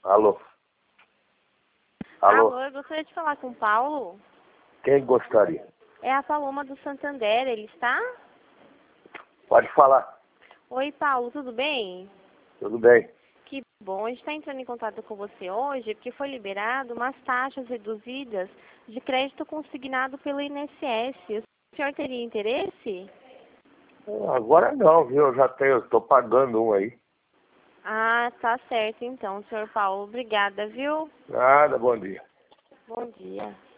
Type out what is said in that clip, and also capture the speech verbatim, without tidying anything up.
Alô? Alô? Alô, eu gostaria de falar com o Paulo. Quem gostaria? É a Paloma do Santander, ele está? Pode falar. Oi, Paulo, tudo bem? Tudo bem. Que bom, a gente está entrando em contato com você hoje porque foi liberado umas taxas reduzidas de crédito consignado pelo I N S S. O senhor teria interesse? Agora não, viu? Eu já tenho, estou pagando um aí. Ah, tá certo então, senhor Paulo. Obrigada, viu? Nada, bom dia. Bom dia.